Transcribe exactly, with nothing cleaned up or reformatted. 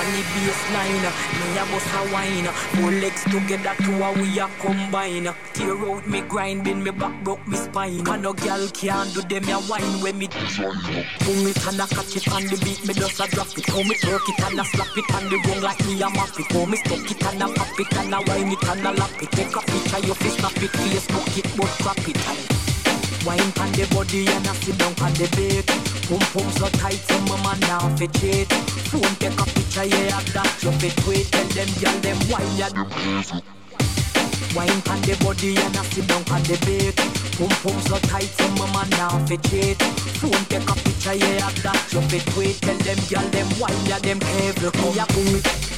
on the baseline. Me a bust a wine. Four legs together, two a we a combine. Tear out me grind, bend me back, broke me spine. And no girl can't do them a wine when me boom it and a catch it on the beat, me just a drop it. How me twerk it and a slap it on the rung like me a map it. How me stuck it and a pop it and a wine it and a lap it. Take a picture, you fi snap it, Facebook it, but crap it. Wine on the body and a sit down on the bed. Pum pum so tight, so my man now fi cheat. Phone take a picture, yeah, that you fi tweet. Tell them, y'all them wine ya. Wine on the body and a sit down on the bed. Pum pum so tight, so my man now fi cheat. Phone take a picture, yeah, that you fi tweet. Tell them, y'all them wine ya, them cable. Me a boom it.